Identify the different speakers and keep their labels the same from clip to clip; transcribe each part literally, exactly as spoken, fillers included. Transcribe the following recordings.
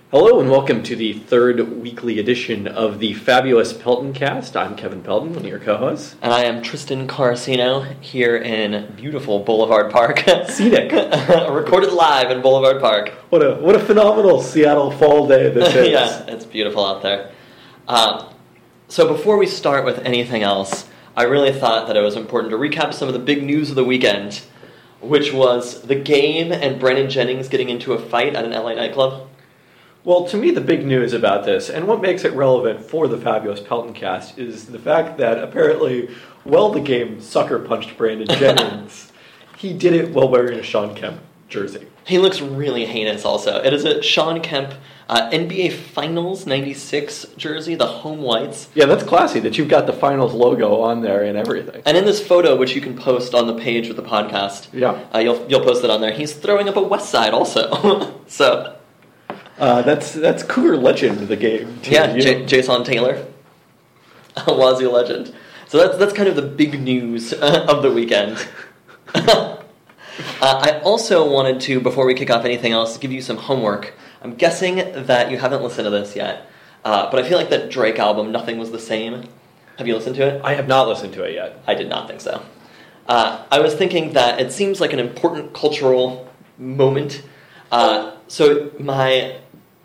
Speaker 1: Hello and welcome to the third weekly edition of the Fabulous Pelton Cast. I'm Kevin Pelton, one of your co-hosts.
Speaker 2: And I am Tristan Carcino here in beautiful Boulevard Park.
Speaker 1: Scenic.
Speaker 2: Recorded live in Boulevard Park.
Speaker 1: What a what a phenomenal Seattle fall day this is.
Speaker 2: Yeah, it's beautiful out there. Um, so before we start with anything else, I really thought that it was important to recap some of the big news of the weekend, which was the game and Brandon Jennings getting into a fight at an L A nightclub.
Speaker 1: Well, to me, the big news about this, and what makes it relevant for the Fabulous Pelton Cast, is the fact that apparently, while the game sucker punched Brandon Jennings, he did it while wearing a Shawn Kemp jersey.
Speaker 2: He looks really heinous also. It is a Shawn Kemp uh, N B A Finals ninety-six jersey, the home whites.
Speaker 1: Yeah, that's classy that you've got the Finals logo on there and everything.
Speaker 2: And in this photo, which you can post on the page of the podcast,
Speaker 1: yeah,
Speaker 2: uh, you'll you'll post it on there, he's throwing up a West Side also. so...
Speaker 1: Uh, that's that's Cougar legend of the game. Too.
Speaker 2: Yeah, J- Jason Taylor, Wazoo legend. So that's that's kind of the big news uh, of the weekend. uh, I also wanted to, before we kick off anything else, give you some homework. I'm guessing that you haven't listened to this yet, uh, but I feel like that Drake album, Nothing Was the Same. Have you listened to it?
Speaker 1: I have not listened to it yet.
Speaker 2: I did not think so. Uh, I was thinking that it seems like an important cultural moment. Uh, so my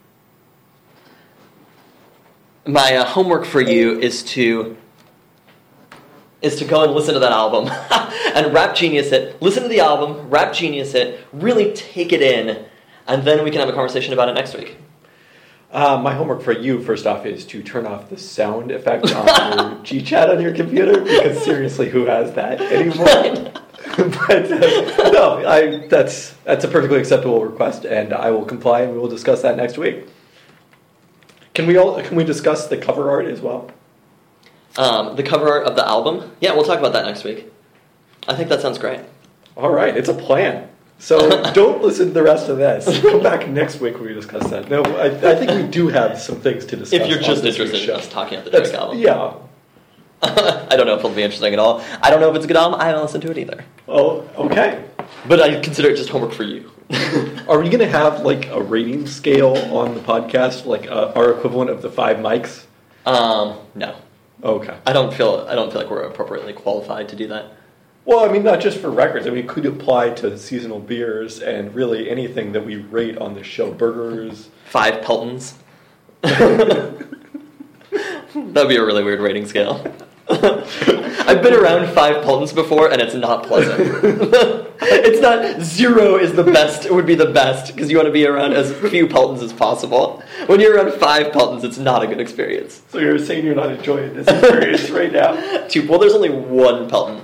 Speaker 2: my uh, homework for you is to is to go and listen to that album and rap genius it. Listen to the album, rap genius it, really take it in, and then we can have a conversation about it next week.
Speaker 1: Uh, my homework for you, first off, is to turn off the sound effect on your G Chat on your computer, because seriously, who has that anymore? but uh, no, I, that's that's a perfectly acceptable request, and I will comply, and we will discuss that next week. Can we all can we discuss the cover art as well?
Speaker 2: Um, the cover art of the album? Yeah, we'll talk about that next week. I think that sounds great.
Speaker 1: All right, it's a plan. So don't listen to the rest of this. Come back next week when we discuss that. No, I, I think we do have some things to discuss.
Speaker 2: If you're just interested in us talking about the Drake album.
Speaker 1: Yeah.
Speaker 2: I don't know if it'll be interesting at all. I don't know if it's a good album. I haven't listened to it either.
Speaker 1: Oh, okay.
Speaker 2: But I consider it just homework for you.
Speaker 1: Are we going to have, like, a rating scale on the podcast, like uh, our equivalent of the five mics?
Speaker 2: Um, no.
Speaker 1: Okay.
Speaker 2: I don't feel I don't feel like we're appropriately qualified to do that.
Speaker 1: Well, I mean, not just for records. I mean, it could apply to seasonal beers and really anything that we rate on the show. Burgers.
Speaker 2: Five Peltons. That'd be a really weird rating scale. I've been around five Peltons before, and it's not pleasant. It's not zero is the best, it would be the best, because you want to be around as few Peltons as possible. When you're around five Peltons, it's not a good experience.
Speaker 1: So you're saying you're not enjoying this experience right now?
Speaker 2: Two, well, there's only one Pelton.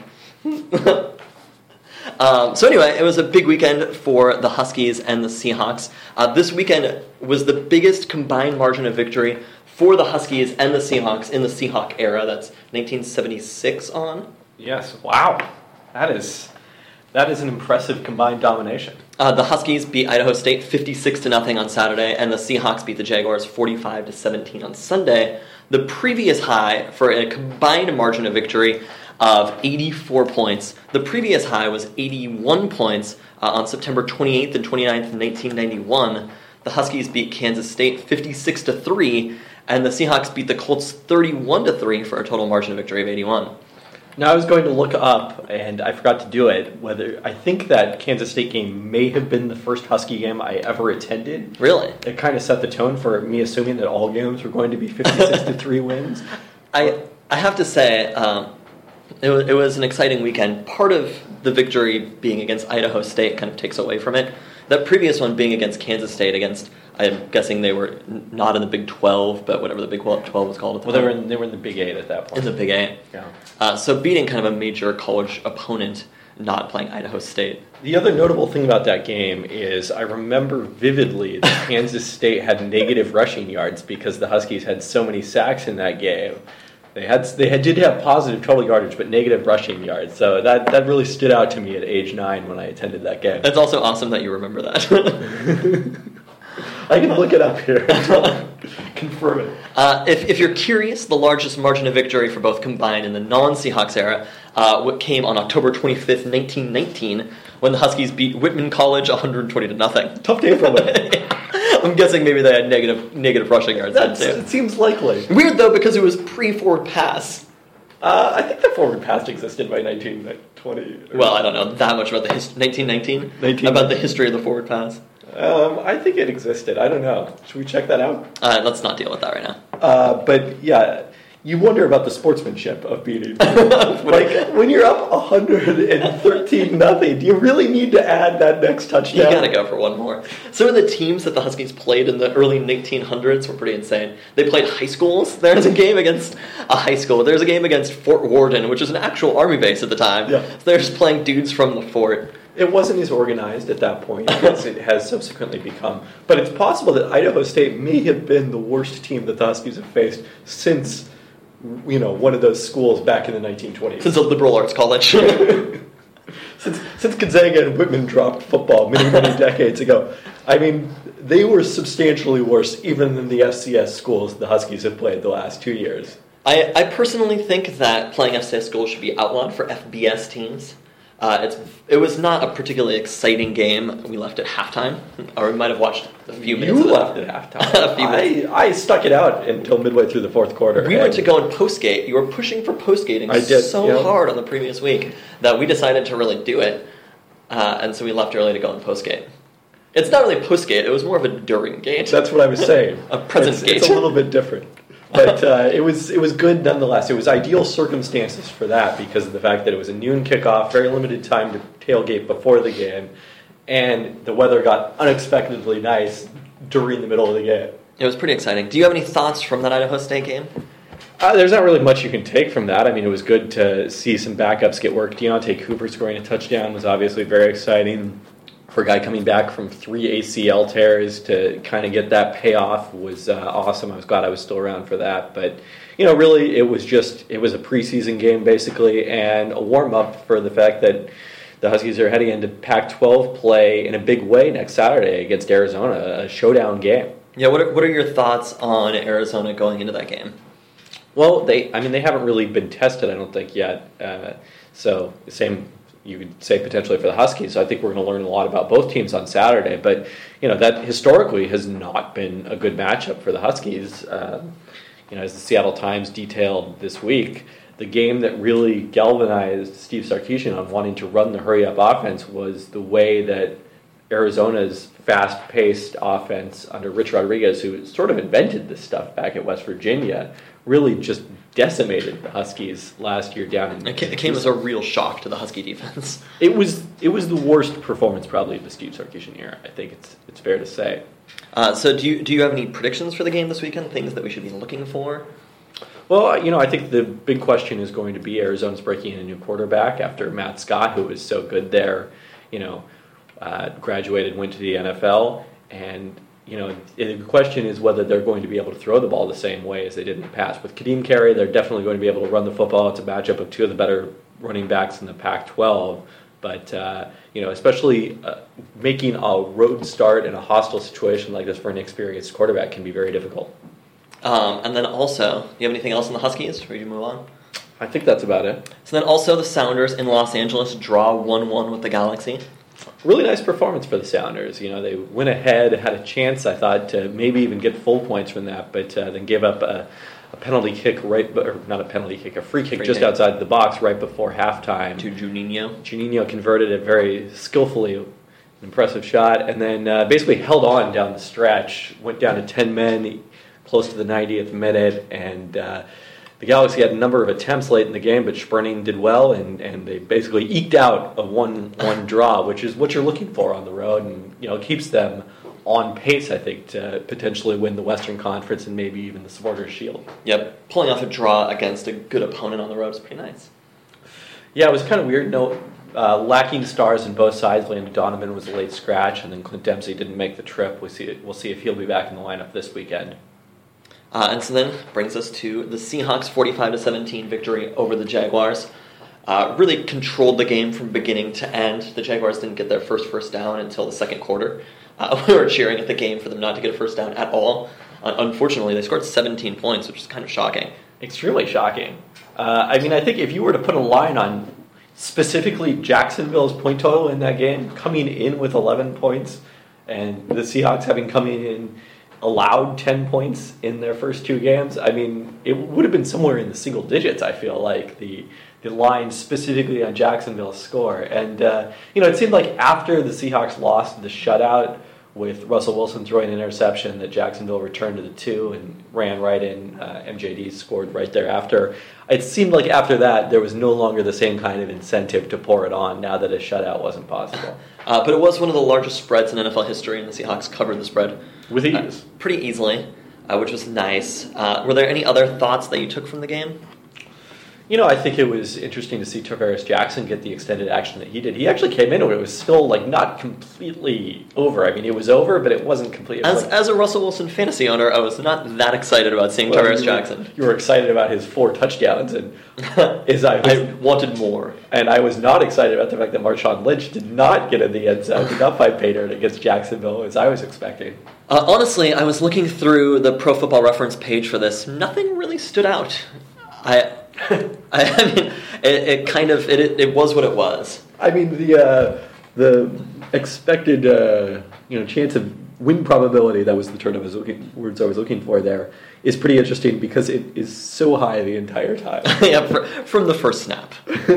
Speaker 2: um, so anyway, it was a big weekend for the Huskies and the Seahawks. Uh, this weekend was the biggest combined margin of victory for the Huskies and the Seahawks in the Seahawk era. That's nineteen seventy-six on.
Speaker 1: Yes, wow. That is that is an impressive combined domination.
Speaker 2: Uh, the Huskies beat Idaho State fifty-six to nothing on Saturday, and the Seahawks beat the Jaguars forty-five to seventeen on Sunday. The previous high for a combined margin of victory of eighty-four points. The previous high was eighty-one points uh, on September twenty-eighth and twenty-ninth, nineteen ninety-one. The Huskies beat Kansas State fifty-six to three, and the Seahawks beat the Colts thirty-one to three for a total margin of victory of eighty-one.
Speaker 1: Now, I was going to look up, and I forgot to do it, whether I think that Kansas State game may have been the first Husky game I ever attended.
Speaker 2: Really?
Speaker 1: It kind of set the tone for me assuming that all games were going to be fifty-six to three wins.
Speaker 2: I I have to say, um, it was, it was an exciting weekend. Part of the victory being against Idaho State kind of takes away from it. That previous one being against Kansas State, against, I'm guessing they were not in the Big twelve, but whatever the Big twelve was called at the
Speaker 1: Well,
Speaker 2: time.
Speaker 1: they were in, they were in the Big eight at that point.
Speaker 2: In the Big eight.
Speaker 1: Yeah.
Speaker 2: Uh, so beating kind of a major college opponent, not playing Idaho State.
Speaker 1: The other notable thing about that game is I remember vividly that Kansas State had negative rushing yards because the Huskies had so many sacks in that game. They had they had, did have positive total yardage, but negative rushing yards. So that, that really stood out to me at age nine when I attended that game.
Speaker 2: It's also awesome that you remember that.
Speaker 1: I can look it up here. Confirm it.
Speaker 2: Uh, if, if you're curious, the largest margin of victory for both combined in the non-Seahawks era uh, what came on October twenty-fifth, nineteen nineteen, when the Huskies beat Whitman College one hundred twenty to nothing.
Speaker 1: Tough day for Whitman.
Speaker 2: I'm guessing maybe they had negative negative rushing yards then
Speaker 1: That's,
Speaker 2: too.
Speaker 1: it seems likely.
Speaker 2: Weird though because it was pre-forward pass.
Speaker 1: Uh, I think the forward pass existed by nineteen twenty.
Speaker 2: Well, I don't know that much about the his- nineteen nineteen.
Speaker 1: nineteen
Speaker 2: About the history of the forward pass.
Speaker 1: Um, I think it existed. I don't know. Should we check that out?
Speaker 2: Uh, let's not deal with that right now.
Speaker 1: Uh, but yeah, you wonder about the sportsmanship of beating. Like when you're up one hundred thirteen nothing, do you really need to add that next touchdown?
Speaker 2: You gotta go for one more. Some of the teams that the Huskies played in the early nineteen hundreds were pretty insane. They played high schools. There's a game against a high school. There's a game against Fort Worden, which was an actual army base at the time.
Speaker 1: Yeah.
Speaker 2: So they're just playing dudes from the fort.
Speaker 1: It wasn't as organized at that point as it has subsequently become. But it's possible that Idaho State may have been the worst team that the Huskies have faced since, you know, one of those schools back in the nineteen twenties.
Speaker 2: Since a liberal arts college.
Speaker 1: since, since Gonzaga and Whitman dropped football many, many decades ago. I mean, they were substantially worse even than the F C S schools the Huskies have played the last two years.
Speaker 2: I, I personally think that playing F C S schools should be outlawed for F B S teams. Uh, it's it was not a particularly exciting game. We left at halftime, or we might have watched a few minutes.
Speaker 1: You
Speaker 2: of
Speaker 1: left
Speaker 2: it.
Speaker 1: at halftime.
Speaker 2: a few minutes.
Speaker 1: I, I stuck it out until midway through the fourth quarter.
Speaker 2: We went to go in postgate. You were pushing for postgating
Speaker 1: I did,
Speaker 2: so
Speaker 1: yeah.
Speaker 2: hard on the previous week that we decided to really do it, uh, and so we left early to go in postgate. It's not really postgate. It was more of a during gate.
Speaker 1: That's what I was saying.
Speaker 2: A present
Speaker 1: it's,
Speaker 2: gate.
Speaker 1: It's a little bit different. But uh, it was it was good nonetheless. It was ideal circumstances for that because of the fact that it was a noon kickoff, very limited time to tailgate before the game, and the weather got unexpectedly nice during the middle of the game.
Speaker 2: It was pretty exciting. Do you have any thoughts from that Idaho State game?
Speaker 1: Uh, there's not really much you can take from that. I mean, it was good to see some backups get work. Deontay Cooper scoring a touchdown was obviously very exciting. For a guy coming back from three A C L tears to kind of get that payoff was uh, awesome. I was glad I was still around for that. But, you know, really it was just, it was a preseason game basically and a warm-up for the fact that the Huskies are heading into Pac twelve play in a big way next Saturday against Arizona, a showdown game.
Speaker 2: Yeah, what are, what are your thoughts on Arizona going into that game?
Speaker 1: Well, they, I mean, they haven't really been tested, I don't think, yet. Uh, so, same... you could say potentially for the Huskies. So I think we're going to learn a lot about both teams on Saturday. But, you know, that historically has not been a good matchup for the Huskies. Um, you know, as the Seattle Times detailed this week, the game that really galvanized Steve Sarkisian on wanting to run the hurry-up offense was the way that Arizona's fast-paced offense under Rich Rodriguez, who sort of invented this stuff back at West Virginia, really just decimated the Huskies last year down in...
Speaker 2: It came, it came as a real shock to the Husky defense.
Speaker 1: It was it was the worst performance probably of the Steve Sarkisian era. I think it's it's fair to say.
Speaker 2: Uh, so do you do you have any predictions for the game this weekend? Things that we should be looking for?
Speaker 1: Well, you know, I think the big question is going to be Arizona's breaking in a new quarterback after Matt Scott, who was so good there, you know, uh, graduated, went to the N F L, and... You know, the question is whether they're going to be able to throw the ball the same way as they did in the past. With Kadeem Carey, they're definitely going to be able to run the football. It's a matchup of two of the better running backs in the Pac twelve. But, uh, you know, especially uh, making a road start in a hostile situation like this for an experienced quarterback can be very difficult.
Speaker 2: Um, and then also, do you have anything else on the Huskies before you move on?
Speaker 1: I think that's about it.
Speaker 2: So then also the Sounders in Los Angeles draw one one with the Galaxy.
Speaker 1: Really nice performance for the Sounders. You know, they went ahead, had a chance, I thought, to maybe even get full points from that, but uh, then gave up a, a penalty kick right, or not a penalty kick, a free kick
Speaker 2: free
Speaker 1: just
Speaker 2: kick.
Speaker 1: outside the box right before halftime.
Speaker 2: To Juninho.
Speaker 1: Juninho converted it very skillfully, an impressive shot, and then uh, basically held on down the stretch, went down to ten men close to the ninetieth minute, and uh, the Galaxy had a number of attempts late in the game, but Sprinting did well, and, and they basically eked out a one one draw, which is what you're looking for on the road, and you know keeps them on pace, I think, to potentially win the Western Conference and maybe even the Supporters' Shield.
Speaker 2: Yep, pulling off a draw against a good opponent on the road is pretty nice.
Speaker 1: Yeah, it was kind of weird. No, uh, lacking stars on both sides. Landon Donovan was a late scratch, and then Clint Dempsey didn't make the trip. We see. We'll see if he'll be back in the lineup this weekend.
Speaker 2: Uh, and so then brings us to the Seahawks' forty-five to seventeen victory over the Jaguars. Uh, really controlled the game from beginning to end. The Jaguars didn't get their first first down until the second quarter. Uh, we were cheering at the game for them not to get a first down at all. Uh, unfortunately, they scored seventeen points, which is kind of shocking.
Speaker 1: Extremely shocking. Uh, I mean, I think if you were to put a line on specifically Jacksonville's point total in that game, coming in with eleven points, And the Seahawks having come in allowed ten points in their first two games, I mean, it would have been somewhere in the single digits, I feel like, the the line specifically on Jacksonville's score. And, uh, you know, it seemed like after the Seahawks lost the shutout with Russell Wilson throwing an interception that Jacksonville returned to the two and ran right in, uh, M J D scored right thereafter. It seemed like after that there was no longer the same kind of incentive to pour it on now that a shutout wasn't possible.
Speaker 2: Uh, but it was one of the largest spreads in N F L history, and the Seahawks covered the spread.
Speaker 1: With ease.
Speaker 2: Uh, pretty easily, uh, which was nice. Uh, were there any other thoughts that you took from the game?
Speaker 1: You know, I think it was interesting to see Tarvaris Jackson get the extended action that he did. He actually came in and it was still, like, not completely over. I mean, it was over, but it wasn't completely
Speaker 2: As
Speaker 1: like,
Speaker 2: as a Russell Wilson fantasy owner, I was not that excited about seeing
Speaker 1: well,
Speaker 2: Tarvaris
Speaker 1: you
Speaker 2: Jackson.
Speaker 1: Were, you were excited about his four touchdowns, and as I, was,
Speaker 2: I wanted more.
Speaker 1: And I was not excited about the fact that Marshawn Lynch did not get in the end zone, did not find pay dirt against Jacksonville, as I was expecting.
Speaker 2: Uh, honestly, I was looking through the Pro Football Reference page for this. Nothing really stood out. I... I mean, it, it kind of it, it it was what it was.
Speaker 1: I mean, the uh, the expected uh, you know chance of win probability, that was the term I was looking words I was looking for there, is pretty interesting because it is so high the entire time.
Speaker 2: Yeah, for, from the first snap.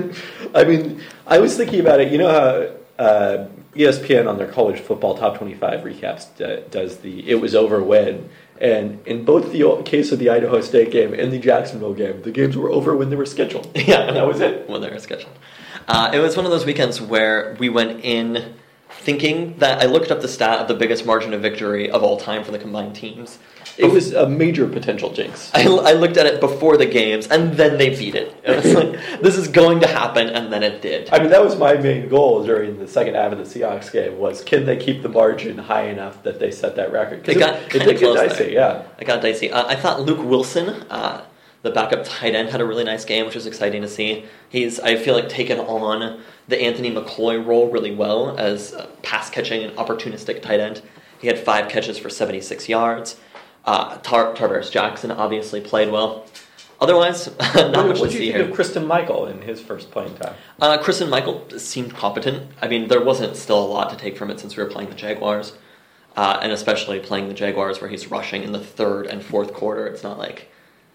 Speaker 1: I mean, I was thinking about it. You know how uh, E S P N on their college football top twenty-five recaps d- does the "it was over" when. And in both the case of the Idaho State game and the Jacksonville game, the games were over when they were scheduled.
Speaker 2: Yeah,
Speaker 1: and that was it.
Speaker 2: When they were scheduled. Uh, it was one of those weekends where we went in thinking that I looked up the stat of the biggest margin of victory of all time for the combined teams.
Speaker 1: It was a major potential jinx.
Speaker 2: I, I looked at it before the games, and then they beat it. It was like, this is going to happen, and then it did.
Speaker 1: I mean, that was my main goal during the second half of the Seahawks game, was can they keep the margin high enough that they set that record?
Speaker 2: It got
Speaker 1: it,
Speaker 2: kind
Speaker 1: it
Speaker 2: of
Speaker 1: did
Speaker 2: close
Speaker 1: get dicey,
Speaker 2: there.
Speaker 1: yeah.
Speaker 2: It got dicey. Uh, I thought Luke Wilson, uh, the backup tight end, had a really nice game, which was exciting to see. He's, I feel like, taken on the Anthony McCoy role really well as a pass-catching and opportunistic tight end. He had five catches for seventy-six yards. Uh, Tar- Tarvaris Jackson obviously played well. Otherwise, not
Speaker 1: what,
Speaker 2: much
Speaker 1: what
Speaker 2: to
Speaker 1: did
Speaker 2: see
Speaker 1: you
Speaker 2: here.
Speaker 1: think of Kristen Michael in his first playing time?
Speaker 2: Uh, Kristen Michael seemed competent. I mean, there wasn't still a lot to take from it since we were playing the Jaguars. Uh, and especially playing the Jaguars where he's rushing in the third and fourth quarter. It's not like...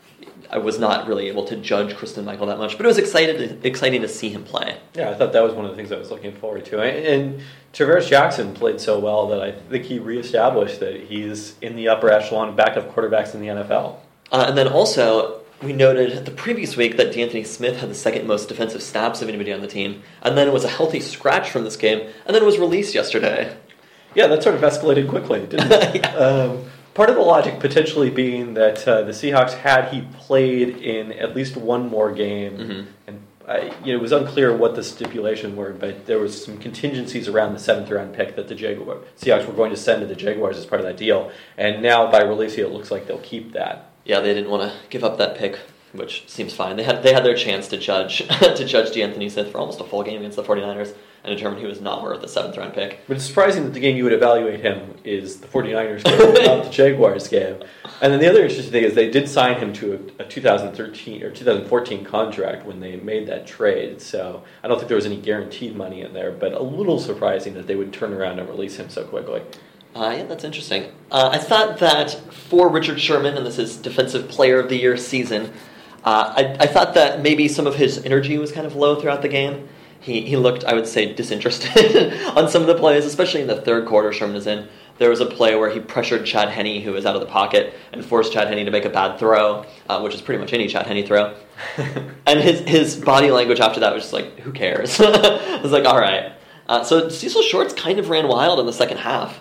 Speaker 2: I was not really able to judge Kristen Michael that much, but it was excited, exciting to see him play.
Speaker 1: Yeah, I thought that was one of the things I was looking forward to. And Tarvaris Jackson played so well that I think he reestablished that he's in the upper echelon of backup quarterbacks in the N F L.
Speaker 2: Uh, and then also, we noted the previous week that D'Anthony Smith had the second most defensive snaps of anybody on the team, and then it was a healthy scratch from this game, and then it was released yesterday.
Speaker 1: Yeah, that sort of escalated quickly, didn't it?
Speaker 2: Yeah.
Speaker 1: um, part of the logic potentially being that uh, the Seahawks, had he played in at least one more game,
Speaker 2: Mm-hmm.
Speaker 1: and I, you know, it was unclear what the stipulation were, but there was some contingencies around the seventh round pick that the Jaguar, Seahawks were going to send to the Jaguars as part of that deal, and now by releasing it, it looks like they'll keep that.
Speaker 2: Yeah, they didn't want to give up that pick, which seems fine. They had they had their chance to judge to judge D'Anthony Smith for almost a full game against the 49ers and determine he was not worth the seventh round pick.
Speaker 1: But it's surprising that the game you would evaluate him is the 49ers game, not the Jaguars game. And then the other interesting thing is they did sign him to a, a two thousand thirteen or two thousand fourteen contract when they made that trade. So I don't think there was any guaranteed money in there, but a little surprising that they would turn around and release him so quickly.
Speaker 2: Uh, yeah, that's interesting. Uh, I thought that for Richard Sherman, and this is Defensive Player of the Year season, uh, I, I thought that maybe some of his energy was kind of low throughout the game. He he looked, I would say, disinterested on some of the plays, especially in the third quarter Sherman is in. There was a play where he pressured Chad Henne, who was out of the pocket, and forced Chad Henne to make a bad throw, uh, which is pretty much any Chad Henne throw. And his, his body language after that was just like, who cares? I was like, all right. Uh, so Cecil Shorts kind of ran wild in the second half.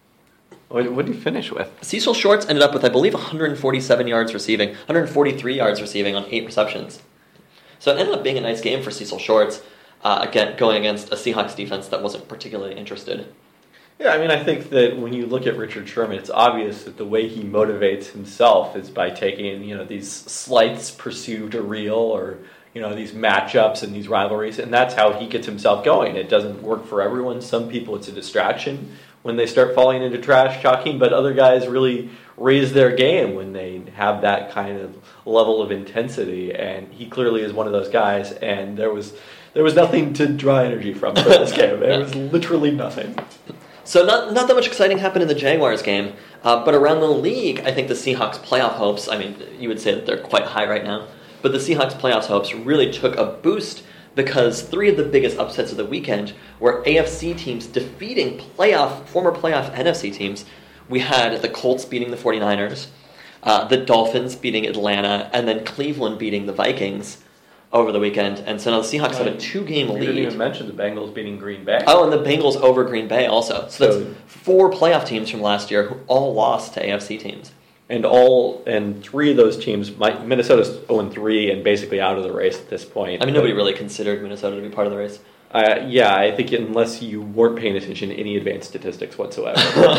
Speaker 1: What, what did he finish with?
Speaker 2: Cecil Shorts ended up with, I believe, one hundred forty-seven yards receiving, one hundred forty-three yards receiving on eight receptions. So it ended up being a nice game for Cecil Shorts, uh, again going against a Seahawks defense that wasn't particularly interested.
Speaker 1: Yeah, I mean, I think that when you look at Richard Sherman, it's obvious that the way he motivates himself is by taking, you know, these slights perceived or real, or, you know, these matchups and these rivalries, and that's how he gets himself going. It doesn't work for everyone. Some people, it's a distraction when they start falling into trash talking, but other guys really raise their game when they have that kind of level of intensity, and he clearly is one of those guys, and there was there was nothing to draw energy from for this game. There was literally nothing.
Speaker 2: So not not that much exciting happened in the Jaguars game, uh, but around the league, I think the Seahawks playoff hopes, I mean, you would say that they're quite high right now, but the Seahawks playoffs hopes really took a boost because three of the biggest upsets of the weekend were A F C teams defeating playoff former playoff N F C teams. We had the Colts beating the 49ers, uh, the Dolphins beating Atlanta, and then Cleveland beating the Vikings over the weekend. And so now the Seahawks right. have a two-game
Speaker 3: you
Speaker 2: lead.
Speaker 3: You didn't even mention the Bengals beating Green Bay.
Speaker 2: Oh, and the Bengals over Green Bay also. So that's so, four playoff teams from last year who all lost to A F C teams.
Speaker 1: And all and three of those teams, might, Minnesota's oh and three and basically out of the race at this point.
Speaker 2: I mean, nobody really considered Minnesota to be part of the race.
Speaker 1: Uh, yeah, I think unless you weren't paying attention to any advanced statistics whatsoever.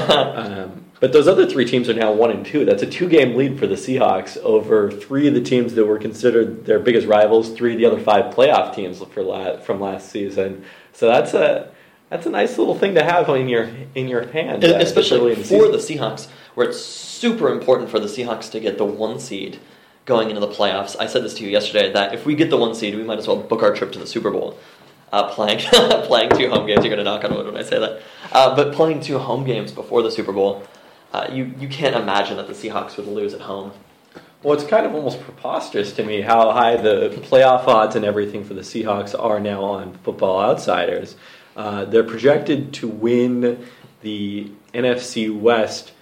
Speaker 1: um, but those other three teams are now one and two. That's a two-game lead for the Seahawks over three of the teams that were considered their biggest rivals. Three of the other five playoff teams for la- from last season. So that's a that's a nice little thing to have in your in your hand,
Speaker 2: uh, especially
Speaker 1: in the
Speaker 2: for the Seahawks, where it's super important for the Seahawks to get the one seed going into the playoffs. I said this to you yesterday that if we get the one seed, we might as well book our trip to the Super Bowl. Uh, playing playing two home games, you're going to knock on wood when I say that. Uh, but playing two home games before the Super Bowl, uh, you, you can't imagine that the Seahawks would lose at home.
Speaker 1: Well, it's kind of almost preposterous to me how high the playoff odds and everything for the Seahawks are now on Football Outsiders. Uh, they're projected to win the N F C West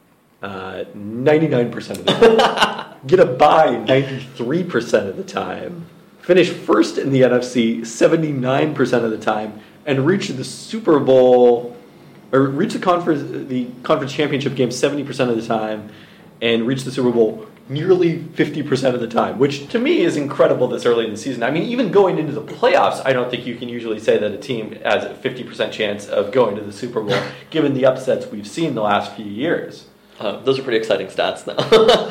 Speaker 1: uh, ninety-nine percent of the time. Get a bye ninety-three percent of the time. Finish first in the N F C seventy-nine percent of the time, and reach the Super Bowl, or reach the conference the conference championship game seventy percent of the time, and reach the Super Bowl nearly fifty percent of the time, which to me is incredible this early in the season. I mean, even going into the playoffs, I don't think you can usually say that a team has a fifty percent chance of going to the Super Bowl, given the upsets we've seen the last few years.
Speaker 2: Uh, those are pretty exciting stats, though.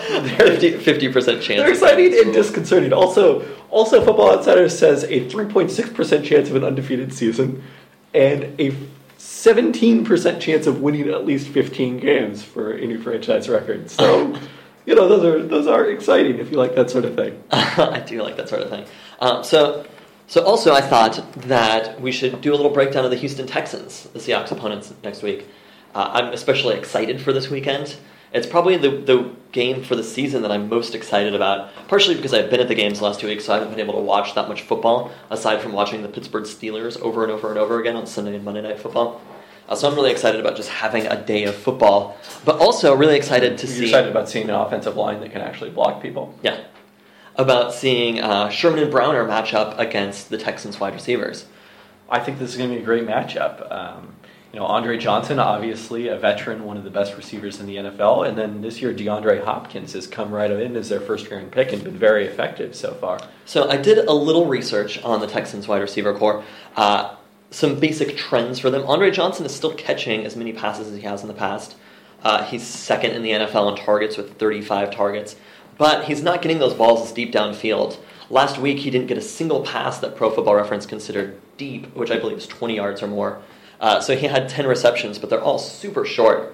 Speaker 2: fifty percent chance.
Speaker 1: They're exciting and disconcerting. Also, also, Football Outsiders says a three point six percent chance of an undefeated season and a seventeen percent chance of winning at least fifteen games for any franchise record. So, you know, those are those are exciting if you like that sort of thing.
Speaker 2: I do like that sort of thing. Um, so, so also I thought that we should do a little breakdown of the Houston Texans, the Seahawks opponents next week. Uh, I'm especially excited for this weekend. It's probably the, the game for the season that I'm most excited about, partially because I've been at the games the last two weeks, so I haven't been able to watch that much football, aside from watching the Pittsburgh Steelers over and over and over again on Sunday and Monday Night Football. Uh, so I'm really excited about just having a day of football, but also really excited to
Speaker 1: You're
Speaker 2: see...
Speaker 1: excited about seeing an offensive line that can actually block people?
Speaker 2: Yeah. About seeing uh, Sherman and Browner match up against the Texans wide receivers.
Speaker 1: I think this is going to be a great matchup. Um, You know, Andre Johnson, obviously a veteran, one of the best receivers in the N F L. And then this year, DeAndre Hopkins has come right in as their first-round pick and been very effective so far.
Speaker 2: So I did a little research on the Texans wide receiver core. Uh, some basic trends for them. Andre Johnson is still catching as many passes as he has in the past. Uh, he's second in the N F L in targets with thirty-five targets. But he's not getting those balls as deep downfield. Last week, he didn't get a single pass that Pro Football Reference considered deep, which I believe is twenty yards or more. Uh, so he had ten receptions, but they're all super short.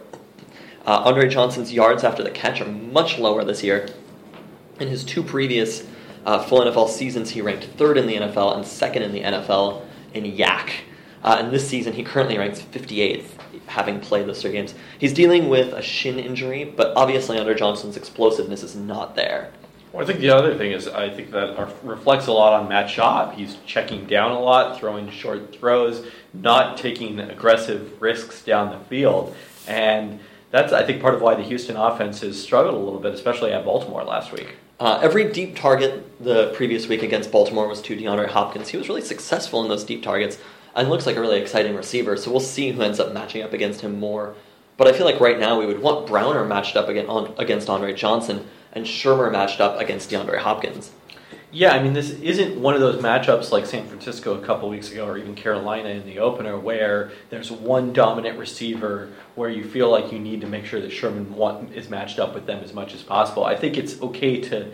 Speaker 2: Uh, Andre Johnson's yards after the catch are much lower this year. In his two previous uh, full N F L seasons, he ranked third in the N F L and second in the N F L in Y A C. Uh, and this season, he currently ranks fifty-eighth, having played those three games. He's dealing with a shin injury, but obviously Andre Johnson's explosiveness is not there.
Speaker 3: Well, I think the other thing is I think that reflects a lot on Matt Schaub. He's checking down a lot, throwing short throws, not taking aggressive risks down the field. And that's, I think, part of why the Houston offense has struggled a little bit, especially at Baltimore last week.
Speaker 2: Uh, every deep target the previous week against Baltimore was to DeAndre Hopkins. He was really successful in those deep targets and looks like a really exciting receiver, so we'll see who ends up matching up against him more. But I feel like right now we would want Browner matched up against Andre Johnson and Shermer matched up against DeAndre Hopkins.
Speaker 1: Yeah, I mean, this isn't one of those matchups like San Francisco a couple weeks ago or even Carolina in the opener where there's one dominant receiver where you feel like you need to make sure that Sherman is matched up with them as much as possible. I think it's okay to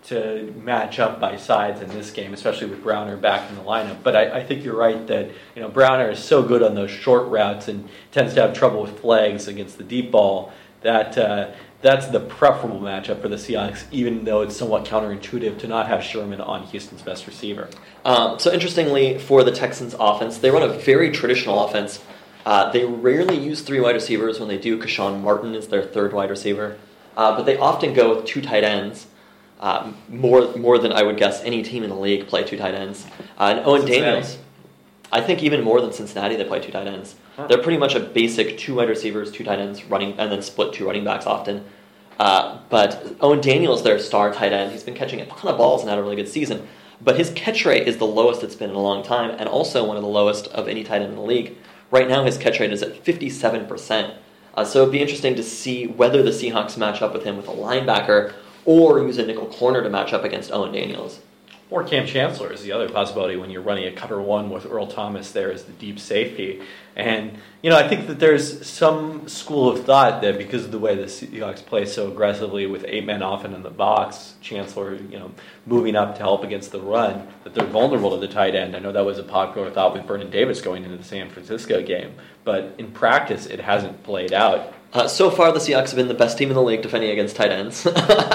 Speaker 1: to match up by sides in this game, especially with Browner back in the lineup. But I, I think you're right that you know Browner is so good on those short routes and tends to have trouble with flags against the deep ball that uh, that's the preferable matchup for the Seahawks, even though it's somewhat counterintuitive to not have Sherman on Houston's best receiver.
Speaker 2: Um, so interestingly, for the Texans offense, they run a very traditional offense Uh, they rarely use three wide receivers. When they do, Keshawn Martin is their third wide receiver. Uh, but they often go with two tight ends. Uh, more more than I would guess any team in the league play two tight ends. Uh, and Owen
Speaker 3: Cincinnati.
Speaker 2: Daniels, I think even more than Cincinnati, they play two tight ends.
Speaker 3: Huh.
Speaker 2: They're pretty much a basic two wide receivers, two tight ends, running, and then split two running backs often. Uh, but Owen Daniels, their star tight end, he's been catching a ton of balls and had a really good season. But his catch rate is the lowest it's been in a long time, and also one of the lowest of any tight end in the league. Right now, his catch rate is at fifty-seven percent. Uh, so it'd be interesting to see whether the Seahawks match up with him with a linebacker or use a nickel corner to match up against Owen Daniels.
Speaker 3: Or Cam Chancellor is the other possibility when you're running a cover one with Earl Thomas there as the deep safety. And, you know, I think that there's some school of thought that because of the way the Seahawks play so aggressively with eight men often in the box, Chancellor, you know, moving up to help against the run, that they're vulnerable to the tight end. I know that was a popular thought with Vernon Davis going into the San Francisco game, but in practice it hasn't played out.
Speaker 2: Uh, so far, the Seahawks have been the best team in the league defending against tight ends.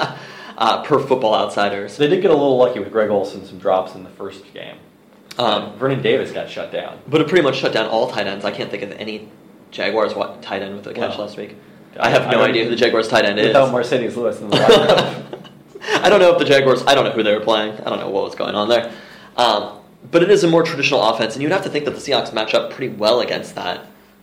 Speaker 2: Uh, per Football Outsiders.
Speaker 3: They did get a little lucky with Greg Olsen, some drops in the first game. Um, Vernon Davis got shut down.
Speaker 2: But it pretty much shut down all tight ends. I can't think of any Jaguars tight end with a catch well, last week. I have no I idea who the Jaguars tight end is.
Speaker 3: Without Marcedes Lewis in the lineup.
Speaker 2: I don't know if the Jaguars, I don't know who they were playing. I don't know what was going on there. Um, but it is a more traditional offense, and you'd have to think that the Seahawks match up pretty well against that.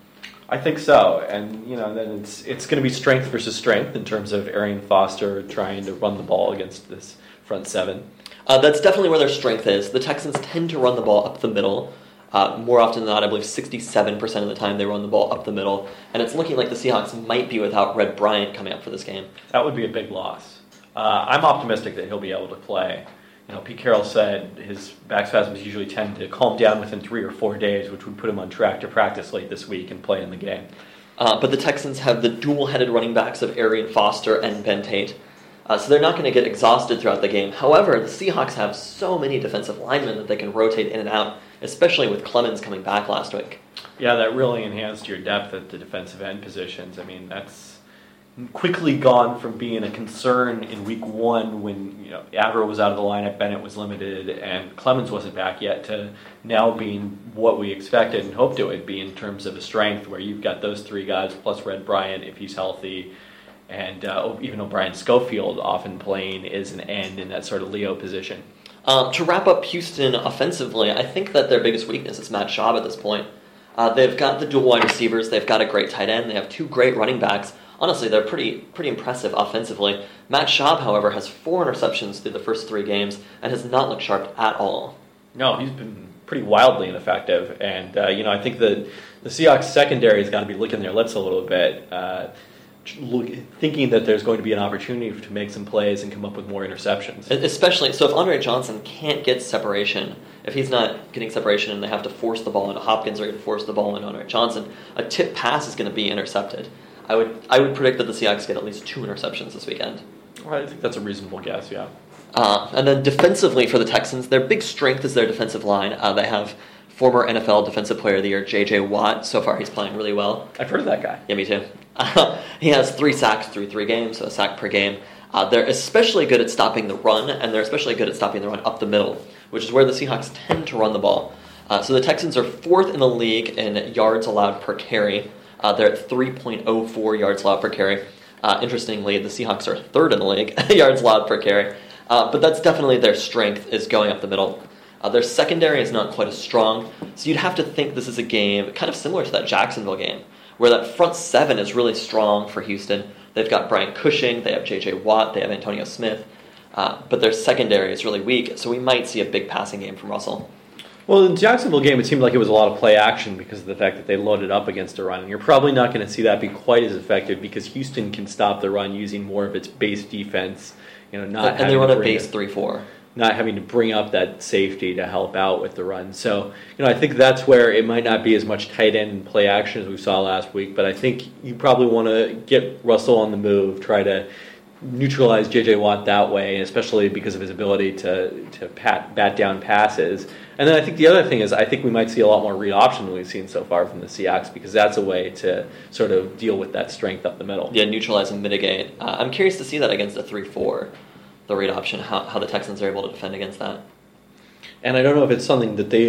Speaker 3: I think so, and you know, then it's it's going to be strength versus strength in terms of Arian Foster trying to run the ball against this front seven.
Speaker 2: Uh, that's definitely where their strength is. The Texans tend to run the ball up the middle. Uh, more often than not, I believe sixty-seven percent of the time they run the ball up the middle, and it's looking like the Seahawks might be without Red Bryant coming up for this game.
Speaker 3: That would be a big loss. Uh, I'm optimistic that he'll be able to play. You know, Pete Carroll said his back spasms usually tend to calm down within three or four days, which would put him on track to practice late this week and play in the game.
Speaker 2: Uh, but the Texans have the dual-headed running backs of Arian Foster and Ben Tate, uh, so they're not going to get exhausted throughout the game. However, the Seahawks have so many defensive linemen that they can rotate in and out, especially with Clemens coming back last week.
Speaker 3: Yeah, that really enhanced your depth at the defensive end positions. I mean, that's quickly gone from being a concern in week one when, you know, Averill was out of the lineup, Bennett was limited, and Clemens wasn't back yet, to now being what we expected and hoped it would be in terms of a strength where you've got those three guys plus Red Bryant if he's healthy, and uh, even O'Brien Schofield often playing as an end in that sort of Leo position.
Speaker 2: Um, to wrap up Houston offensively, I think that their biggest weakness is Matt Schaub at this point. Uh, they've got the dual wide receivers, they've got a great tight end, they have two great running backs. Honestly, they're pretty pretty impressive offensively. Matt Schaub, however, has four interceptions through the first three games and has not looked sharp at all.
Speaker 3: No, he's been pretty wildly ineffective. And, uh, you know, I think the, the Seahawks secondary has got to be licking their lips a little bit, uh, look, thinking that there's going to be an opportunity to make some plays and come up with more interceptions.
Speaker 2: Especially, so if Andre Johnson can't get separation, if he's not getting separation and they have to force the ball into Hopkins or going to force the ball into Andre Johnson, a tip pass is going to be intercepted. I would I would predict that the Seahawks get at least two interceptions this weekend.
Speaker 3: Well, I think that's a reasonable guess, yeah.
Speaker 2: Uh, and then defensively for the Texans, their big strength is their defensive line. Uh, they have former N F L Defensive Player of the Year, J J Watt. So far, he's playing really well.
Speaker 3: I've heard of that guy.
Speaker 2: Yeah, me too. Uh, he has three sacks through three games, so a sack per game. Uh, they're especially good at stopping the run, and they're especially good at stopping the run up the middle, which is where the Seahawks tend to run the ball. Uh, so the Texans are fourth in the league in yards allowed per carry. Uh, they're at three point oh four yards allowed per carry. Uh, interestingly, the Seahawks are third in the league, yards allowed per carry. Uh, but that's definitely their strength, is going up the middle. Uh, their secondary is not quite as strong, so you'd have to think this is a game kind of similar to that Jacksonville game, where that front seven is really strong for Houston. They've got Brian Cushing, they have J J Watt, they have Antonio Smith, uh, but their secondary is really weak, so we might see a big passing game from Russell.
Speaker 3: Well, in the Jacksonville game, it seemed like it was a lot of play action because of the fact that they loaded up against a run. And you're probably not going to see that be quite as effective because Houston can stop the run using more of its base defense. You know, not
Speaker 2: and they run a base three four.
Speaker 3: Not having to bring up that safety to help out with the run. So, you know, I think that's where it might not be as much tight end and play action as we saw last week. But I think you probably want to get Russell on the move, try to neutralize J J Watt that way, especially because of his ability to to pat, bat down passes. And then I think the other thing is I think we might see a lot more read option than we've seen so far from the Seahawks because that's a way to sort of deal with that strength up the middle.
Speaker 2: Yeah, neutralize and mitigate. Uh, I'm curious to see that against a three four, the read option, how, how the Texans are able to defend against that.
Speaker 3: And I don't know if it's something that they've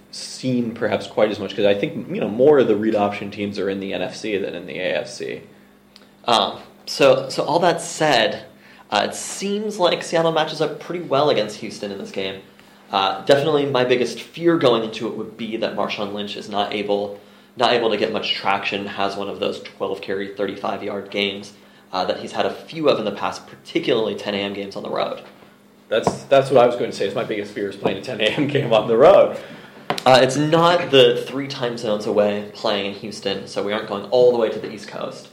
Speaker 1: seen perhaps quite as much because I think you know more of the read option teams are in the N F C than in the A F C.
Speaker 2: Um, so, so all that said, uh, it seems like Seattle matches up pretty well against Houston in this game. Uh, definitely, my biggest fear going into it would be that Marshawn Lynch is not able, not able to get much traction. Has one of those twelve carry, thirty-five yard games uh, that he's had a few of in the past, particularly ten a.m. games on the road.
Speaker 1: That's that's what I was going to say. Is my biggest fear is playing a ten a.m. game on the road.
Speaker 2: Uh, it's not the three time zones away playing in Houston, so we aren't going all the way to the East Coast.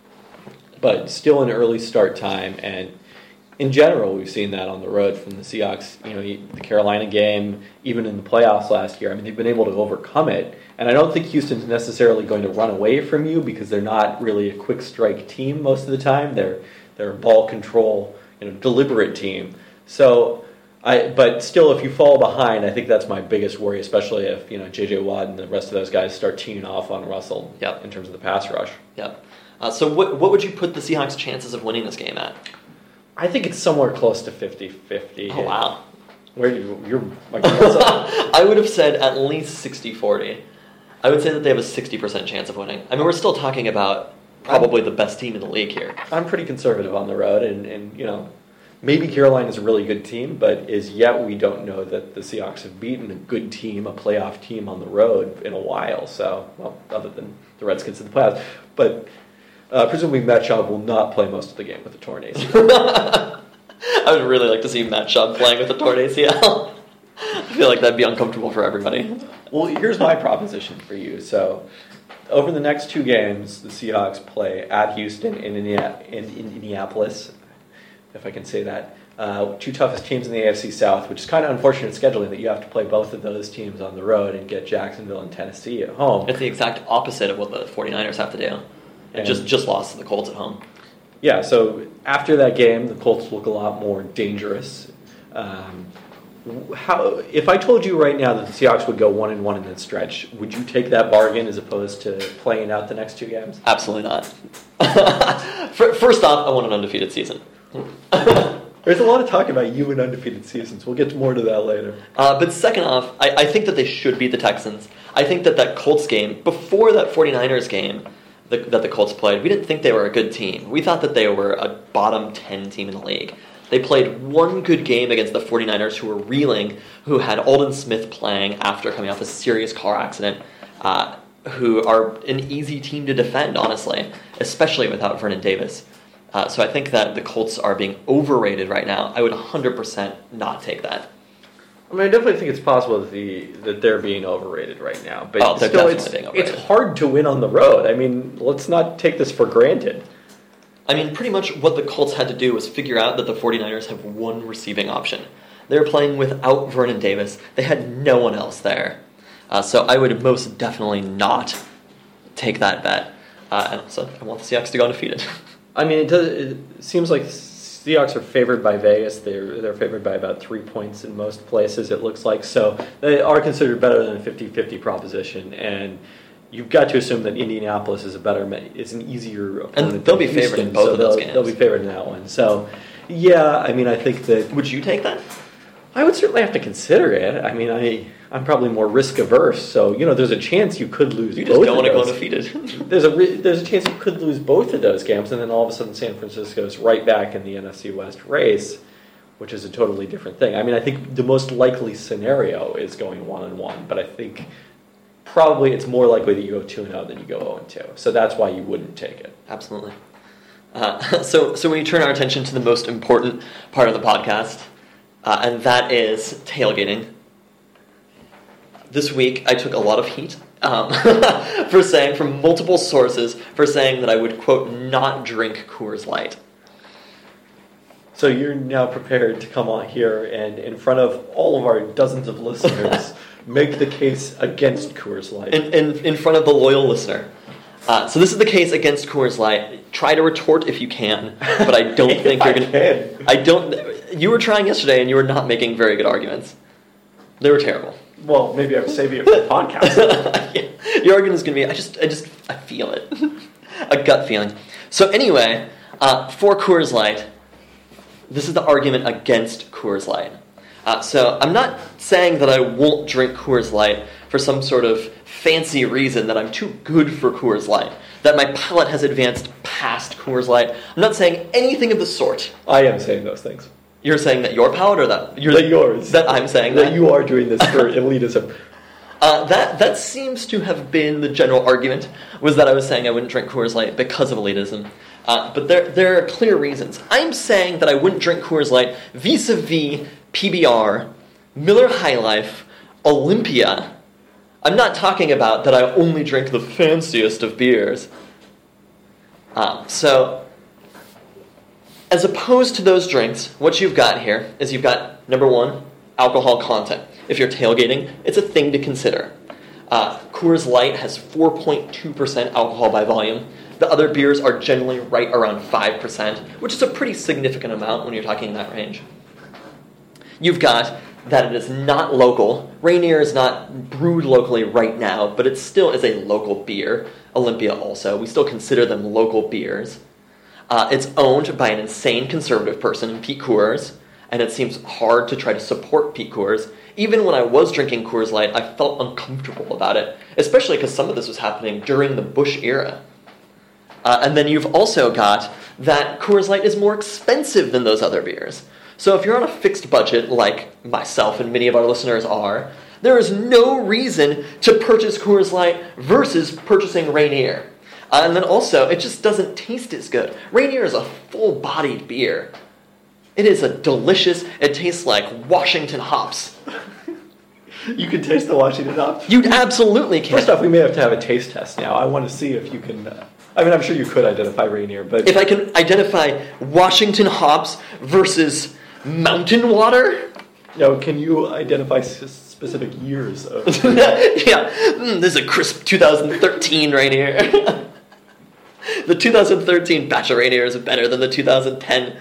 Speaker 1: But still an early start time, and in general, we've seen that on the road from the Seahawks. You know, the Carolina game, even in the playoffs last year, I mean, they've been able to overcome it. And I don't think Houston's necessarily going to run away from you because they're not really a quick strike team most of the time. They're they're a ball control, you know, deliberate team. So, I but still, if you fall behind, I think that's my biggest worry, especially if you know J J Watt and the rest of those guys start teeing off on Russell.
Speaker 2: Yep.
Speaker 1: In terms of the pass rush.
Speaker 2: Yep. Uh, so what what would you put the Seahawks' chances of winning this game at?
Speaker 1: I think it's somewhere close to fifty-fifty.
Speaker 2: Oh, wow.
Speaker 1: Where you, you're my grandson.
Speaker 2: I would have said at least sixty forty. I would say that they have a sixty percent chance of winning. I mean, we're still talking about probably the best team in the league here.
Speaker 1: I'm pretty conservative on the road, and, and you know, maybe Carolina is a really good team, but as yet we don't know that the Seahawks have beaten a good team, a playoff team on the road in a while. So, well, other than the Redskins in the playoffs. But uh, presumably Matt Schaub will not play most of the game with a torn A C L.
Speaker 2: I would really like to see Matt Schaub playing with a torn A C L. I feel like that'd be uncomfortable for everybody.
Speaker 1: Well, here's my proposition for you. So, over the next two games, the Seahawks play at Houston and in, in, in Indianapolis, if I can say that. Uh, two toughest teams in the A F C South, which is kind of unfortunate scheduling that you have to play both of those teams on the road and get Jacksonville and Tennessee at home.
Speaker 2: It's the exact opposite of what the 49ers have to do. And just, just lost to the Colts at home.
Speaker 1: Yeah, so after that game, the Colts look a lot more dangerous. Um, how if I told you right now that the Seahawks would go one and one in that stretch, would you take that bargain as opposed to playing out the next two games?
Speaker 2: Absolutely not. First off, I want an undefeated season.
Speaker 1: There's a lot of talk about you and undefeated seasons. We'll get more to that later.
Speaker 2: Uh, but second off, I, I think that they should beat the Texans. I think that that Colts game, before that 49ers game the, that the Colts played, we didn't think they were a good team. We thought that they were a bottom ten team in the league. They played one good game against the 49ers, who were reeling, who had Aldon Smith playing after coming off a serious car accident, uh, who are an easy team to defend, honestly, especially without Vernon Davis. Uh, so I think that the Colts are being overrated right now. I would one hundred percent not take that.
Speaker 1: I mean, I definitely think it's possible that, the, that they're being overrated right now. But
Speaker 2: oh, they're
Speaker 1: still,
Speaker 2: definitely
Speaker 1: it's,
Speaker 2: being overrated.
Speaker 1: It's hard to win on the road. I mean, let's not take this for granted.
Speaker 2: I mean, pretty much what the Colts had to do was figure out that the 49ers have one receiving option. They were playing without Vernon Davis. They had no one else there. Uh, so I would most definitely not take that bet. Uh, and also, I want the Seahawks to go undefeated.
Speaker 1: I mean, it, does, it seems like Seahawks are favored by Vegas. They're they're favored by about three points in most places, it looks like. So they are considered better than a fifty-fifty proposition. And you've got to assume that Indianapolis is a better, is an easier opponent.
Speaker 2: And they'll be
Speaker 1: Houston,
Speaker 2: favored in both
Speaker 1: so
Speaker 2: of those
Speaker 1: they'll,
Speaker 2: games.
Speaker 1: They'll be favored in that one. So, yeah, I mean, I think that...
Speaker 2: Would you take that?
Speaker 1: I would certainly have to consider it. I mean, I, I'm probably more risk-averse. So, you know, there's a chance you could lose
Speaker 2: you
Speaker 1: both
Speaker 2: just don't want to go
Speaker 1: those.
Speaker 2: undefeated.
Speaker 1: There's a re- there's a chance you could lose both of those games, and then all of a sudden San Francisco's right back in the N F C West race, which is a totally different thing. I mean, I think the most likely scenario is going one and one, but I think probably it's more likely that you go two and zero than you go zero and two. So that's why you wouldn't take it.
Speaker 2: Absolutely. Uh, so, so we turn our attention to the most important part of the podcast, uh, and that is tailgating. This week, I took a lot of heat um, for saying, from multiple sources, for saying that I would, quote, not drink Coors Light.
Speaker 1: So you're now prepared to come on here and, in front of all of our dozens of listeners, make the case against Coors Light.
Speaker 2: In, in, in front of the loyal listener. Uh, so this is the case against Coors Light. Try to retort if you can, but I don't think you're going to... I don't... You were trying yesterday, and you were not making very good arguments. They were terrible.
Speaker 1: Well, maybe I would save you for the podcast.
Speaker 2: Yeah. Your argument is going to be, I just, I just, I feel it. A gut feeling. So anyway, uh, for Coors Light, this is the argument against Coors Light. Uh, so I'm not saying that I won't drink Coors Light for some sort of fancy reason that I'm too good for Coors Light, that my palate has advanced past Coors Light. I'm not saying anything of the sort.
Speaker 1: I am saying those things.
Speaker 2: You're saying that your palate, or that you're
Speaker 1: that yours?
Speaker 2: That I'm saying
Speaker 1: that,
Speaker 2: that
Speaker 1: you are doing this for elitism.
Speaker 2: Uh, that that seems to have been the general argument, was that I was saying I wouldn't drink Coors Light because of elitism. Uh, but there there are clear reasons. I'm saying that I wouldn't drink Coors Light vis-a-vis P B R, Miller High Life, Olympia. I'm not talking about that I only drink the fanciest of beers. Uh, so, as opposed to those drinks, what you've got here is you've got, number one, alcohol content. If you're tailgating, it's a thing to consider. Uh, Coors Light has four point two percent alcohol by volume. The other beers are generally right around five percent, which is a pretty significant amount when you're talking in that range. You've got that it is not local. Rainier is not brewed locally right now, but it still is a local beer. Olympia also. We still consider them local beers. Uh, it's owned by an insane conservative person, Pete Coors, and it seems hard to try to support Pete Coors. Even when I was drinking Coors Light, I felt uncomfortable about it, especially because some of this was happening during the Bush era. Uh, and then you've also got that Coors Light is more expensive than those other beers. So if you're on a fixed budget, like myself and many of our listeners are, there is no reason to purchase Coors Light versus purchasing Rainier. Uh, and then also, it just doesn't taste as good. Rainier is a full-bodied beer. It is a delicious, it tastes like Washington hops.
Speaker 1: You can taste the Washington hops?
Speaker 2: You absolutely can.
Speaker 1: First off, we may have to have a taste test now. I want to see if you can... Uh, I mean, I'm sure you could identify Rainier, but...
Speaker 2: If I can identify Washington hops versus mountain water?
Speaker 1: No, can you identify s- specific years of...
Speaker 2: Yeah, mm, this is a crisp two thousand thirteen Rainier. The two thousand thirteen batch of Rainier is better than the two thousand ten.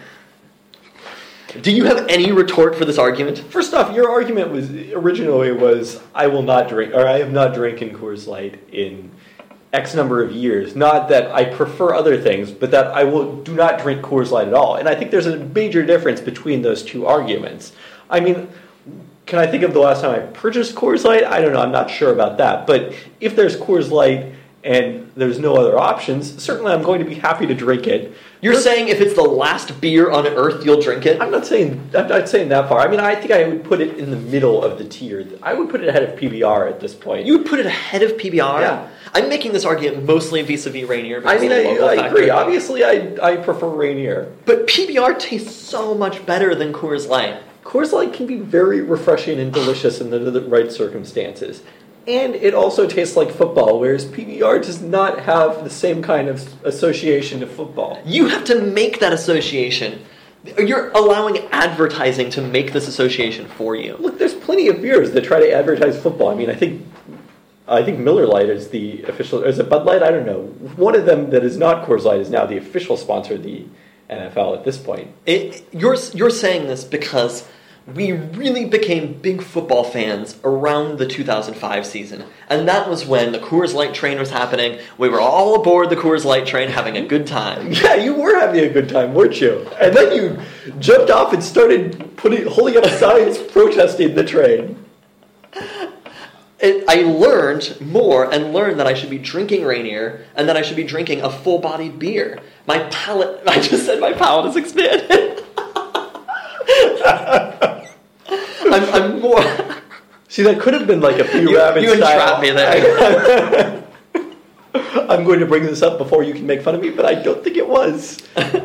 Speaker 2: Do you have any retort for this argument?
Speaker 1: First off, your argument was originally was, I will not drink, or I have not drinking Coors Light in X number of years. Not that I prefer other things, but that I will do not drink Coors Light at all. And I think there's a major difference between those two arguments. I mean, can I think of the last time I purchased Coors Light? I don't know, I'm not sure about that. But if there's Coors Light and there's no other options, certainly I'm going to be happy to drink it.
Speaker 2: You're but, saying if it's the last beer on earth, you'll drink it?
Speaker 1: I'm not saying I'm not saying that far. I mean, I think I would put it in the middle of the tier. I would put it ahead of P B R at this point.
Speaker 2: You would put it ahead of P B R?
Speaker 1: Yeah.
Speaker 2: I'm making this argument mostly vis-a-vis Rainier.
Speaker 1: I mean, I, I agree. Obviously, I, I prefer Rainier.
Speaker 2: But P B R tastes so much better than Coors Light.
Speaker 1: Coors Light can be very refreshing and delicious in the, the right circumstances. And it also tastes like football, whereas P B R does not have the same kind of association to football.
Speaker 2: You have to make that association. You're allowing advertising to make this association for you.
Speaker 1: Look, there's plenty of beers that try to advertise football. I mean, I think I think Miller Lite is the official... Is it Bud Light? I don't know. One of them that is not Coors Light is now the official sponsor of the N F L at this point.
Speaker 2: It, you're, you're saying this because we really became big football fans around the two thousand five season. And that was when the Coors Light train was happening. We were all aboard the Coors Light train having a good time.
Speaker 1: Yeah, you were having a good time, weren't you? And then you jumped off and started putting holding up signs protesting the train.
Speaker 2: It, I learned more and learned that I should be drinking Rainier and that I should be drinking a full-bodied beer. My palate... I just said my palate is expanded. I'm, I'm more...
Speaker 1: See, that could have been like a few
Speaker 2: you,
Speaker 1: rabbit
Speaker 2: You entrapped
Speaker 1: style.
Speaker 2: me there.
Speaker 1: I'm going to bring this up before you can make fun of me, but I don't think it was.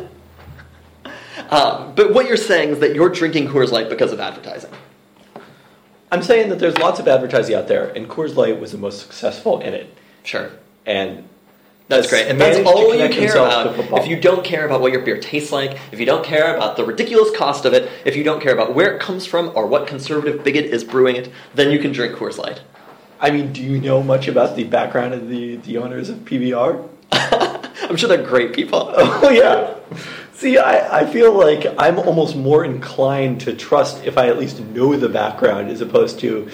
Speaker 2: um, but what you're saying is that you're drinking Coors Light because of advertising.
Speaker 1: I'm saying that there's lots of advertising out there, and Coors Light was the most successful in it.
Speaker 2: Sure.
Speaker 1: And
Speaker 2: that's great. If that's all you care about, if you don't care about what your beer tastes like, if you don't care about the ridiculous cost of it, if you don't care about where it comes from or what conservative bigot is brewing it, then you can drink Coors Light.
Speaker 1: I mean, do you know much about the background of the, the owners of P B R?
Speaker 2: I'm sure they're great people.
Speaker 1: Oh, yeah. See, I, I feel like I'm almost more inclined to trust if I at least know the background as opposed to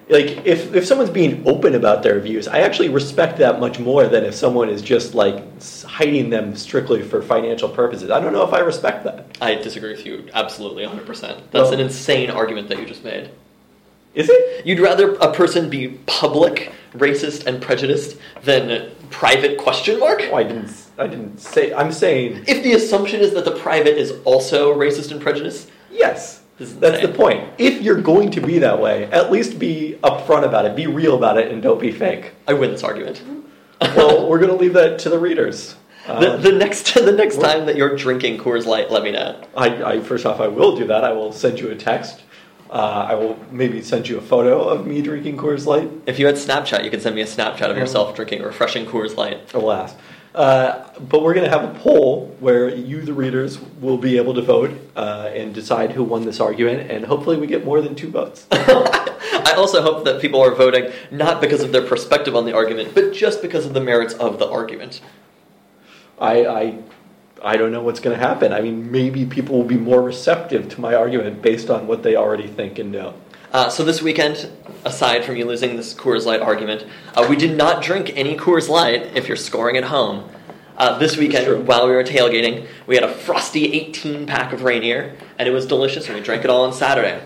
Speaker 1: like if if someone's being open about their views, I actually respect that much more than if someone is just like hiding them strictly for financial purposes. I don't know if I respect that.
Speaker 2: I disagree with you absolutely one hundred percent. That's well, an insane argument that you just made.
Speaker 1: Is it?
Speaker 2: You'd rather a person be public racist and prejudiced than private question mark?
Speaker 1: Oh, I didn't I didn't say I'm saying
Speaker 2: if the assumption is that the private is also racist and prejudiced?
Speaker 1: Yes. That's the point. If you're going to be that way, at least be upfront about it, be real about it, and don't be fake.
Speaker 2: I win this argument.
Speaker 1: Well, we're going to leave that to the readers. Um,
Speaker 2: the, the next the next time that you're drinking Coors Light, let me know.
Speaker 1: I, I first off, I will do that. I will send you a text. Uh, I will maybe send you a photo of me drinking Coors Light.
Speaker 2: If you had Snapchat, you could send me a Snapchat of yourself drinking refreshing Coors Light.
Speaker 1: Alas. Uh, but we're going to have a poll where you, the readers, will be able to vote uh, and decide who won this argument, and hopefully we get more than two votes.
Speaker 2: I also hope that people are voting not because of their perspective on the argument, but just because of the merits of the argument.
Speaker 1: I I, I don't know what's going to happen. I mean, maybe people will be more receptive to my argument based on what they already think and know.
Speaker 2: Uh, so this weekend, aside from you losing this Coors Light argument, uh, we did not drink any Coors Light if you're scoring at home. Uh, this weekend, while we were tailgating, we had a frosty eighteen-pack of Rainier, and it was delicious, and we drank it all on Saturday.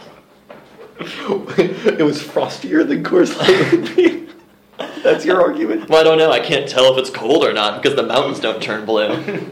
Speaker 1: It was frostier than Coors Light would be? That's your argument?
Speaker 2: Well, I don't know. I can't tell if it's cold or not, because the mountains don't turn blue.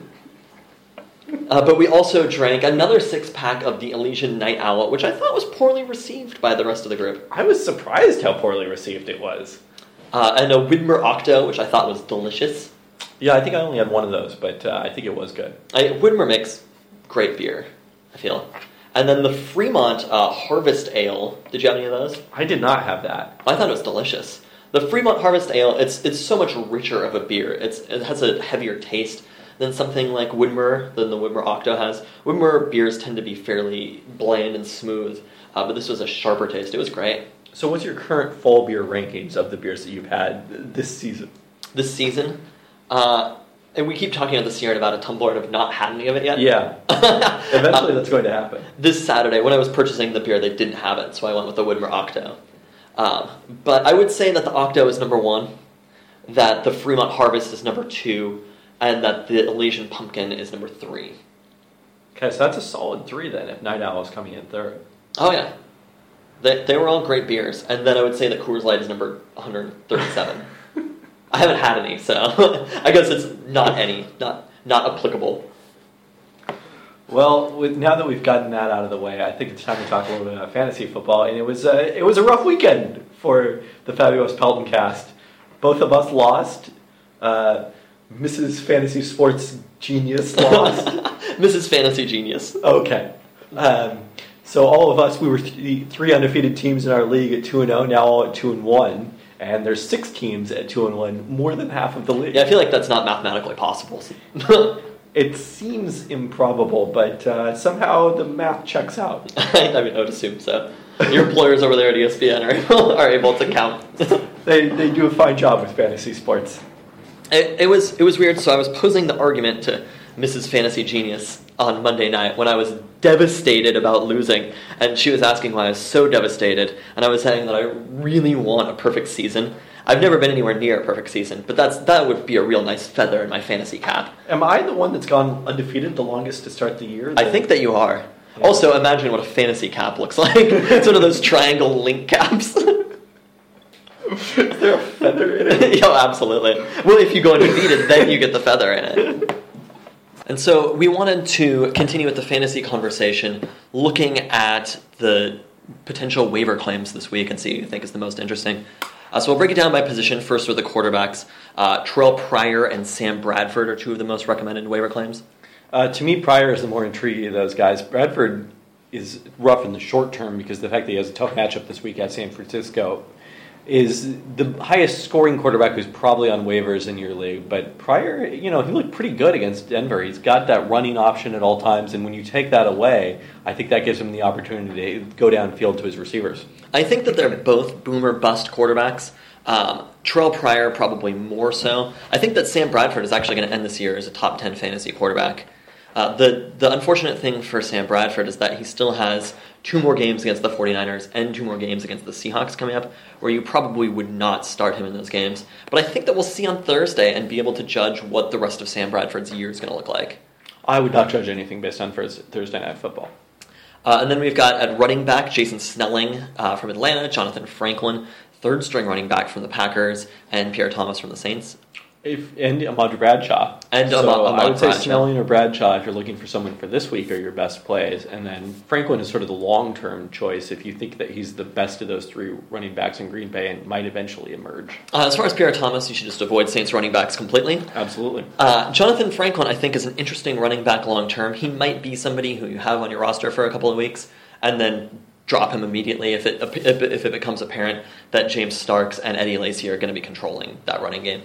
Speaker 2: Uh, but we also drank another six-pack of the Elysian Night Owl, which I thought was poorly received by the rest of the group.
Speaker 3: I was surprised how poorly received it was.
Speaker 2: Uh, and a Widmer Octo, which I thought was delicious.
Speaker 3: Yeah, I think I only had one of those, but uh, I think it was good.
Speaker 2: I, Widmer makes great beer, I feel. And then the Fremont uh, Harvest Ale. Did you have any of those?
Speaker 3: I did not have that.
Speaker 2: I thought it was delicious. The Fremont Harvest Ale, it's it's so much richer of a beer. It's It has a heavier taste than something like Widmer, than the Widmer Octo has. Widmer beers tend to be fairly bland and smooth, uh, but this was a sharper taste. It was great.
Speaker 1: So what's your current fall beer rankings of the beers that you've had this season?
Speaker 2: This season? Uh, and we keep talking at the Sierra Nevada Tumbler and have not had any of it yet.
Speaker 1: Yeah. Eventually uh, that's going to happen.
Speaker 2: This Saturday, when I was purchasing the beer, they didn't have it, so I went with the Widmer Octo. Um, but I would say that the Octo is number one, that the Fremont Harvest is number two, and that the Elysian Pumpkin is number three.
Speaker 3: Okay, so that's a solid three then, if Night Owl is coming in third.
Speaker 2: Oh, yeah. They, they were all great beers. And then I would say that Coors Light is number one hundred thirty-seven. I haven't had any, so I guess it's not any, not not applicable.
Speaker 3: Well, with, now that we've gotten that out of the way, I think it's time to talk a little bit about fantasy football. And it was a, it was a rough weekend for the Fabulous Pelton cast. Both of us lost. Uh, Missus Fantasy Sports Genius lost.
Speaker 2: Missus Fantasy Genius.
Speaker 1: Okay. Um, so all of us, we were th- three undefeated teams in our league at two and oh, now all at two and one. And there's six teams at two and one, more than half of the league.
Speaker 2: Yeah, I feel like that's not mathematically possible.
Speaker 1: It seems improbable, but uh, somehow the math checks out.
Speaker 2: I mean, I would assume so. Your employers over there at E S P N are able, are able to count.
Speaker 1: they they do a fine job with fantasy sports.
Speaker 2: It, it was it was weird. So I was posing the argument to Missus Fantasy Genius on Monday night when I was devastated about losing, and she was asking why I was so devastated, and I was saying that I really want a perfect season. I've never been anywhere near a perfect season, but that's that would be a real nice feather in my fantasy cap.
Speaker 1: Am I the one that's gone undefeated the longest to start the year?
Speaker 2: I think that you are. Yeah. Also, imagine what a fantasy cap looks like. It's one of those triangle link caps.
Speaker 1: Is there a feather in it?
Speaker 2: Yeah, absolutely. Well, if you go undefeated, then you get the feather in it. And so we wanted to continue with the fantasy conversation, looking at the potential waiver claims this week and see who you think is the most interesting. Uh, so we'll break it down by position. First with the quarterbacks. Uh, Terrell Pryor and Sam Bradford are two of the most recommended waiver claims.
Speaker 1: Uh, to me, Pryor is the more intriguing of those guys. Bradford is rough in the short term because the fact that he has a tough matchup this week at San Francisco is the highest scoring quarterback who's probably on waivers in your league. But Pryor, you know, he looked pretty good against Denver. He's got that running option at all times, and when you take that away, I think that gives him the opportunity to go downfield to his receivers.
Speaker 2: I think that they're both boomer bust quarterbacks. Um, Terrell Pryor probably more so. I think that Sam Bradford is actually going to end this year as a top ten fantasy quarterback. Uh, the, the unfortunate thing for Sam Bradford is that he still has two more games against the 49ers and two more games against the Seahawks coming up, where you probably would not start him in those games. But I think that we'll see on Thursday and be able to judge what the rest of Sam Bradford's year is going to look like.
Speaker 3: I would not judge anything based on Thursday Night Football.
Speaker 2: Uh, and then we've got at running back, Jason Snelling uh, from Atlanta, Jonathan Franklin, third string running back from the Packers, and Pierre Thomas from the Saints.
Speaker 3: If, and Ahmad Bradshaw.
Speaker 2: And
Speaker 3: so
Speaker 2: Ahmad, Ahmad
Speaker 3: I would say
Speaker 2: Bradshaw.
Speaker 3: Snelling or Bradshaw, if you're looking for someone for this week, are your best plays. And then Franklin is sort of the long-term choice if you think that he's the best of those three running backs in Green Bay and might eventually emerge.
Speaker 2: Uh, as far as Pierre Thomas, you should just avoid Saints running backs completely.
Speaker 3: Absolutely.
Speaker 2: Uh, Jonathan Franklin, I think, is an interesting running back long-term. He might be somebody who you have on your roster for a couple of weeks and then drop him immediately if it if it becomes apparent that James Starks and Eddie Lacy are going to be controlling that running game.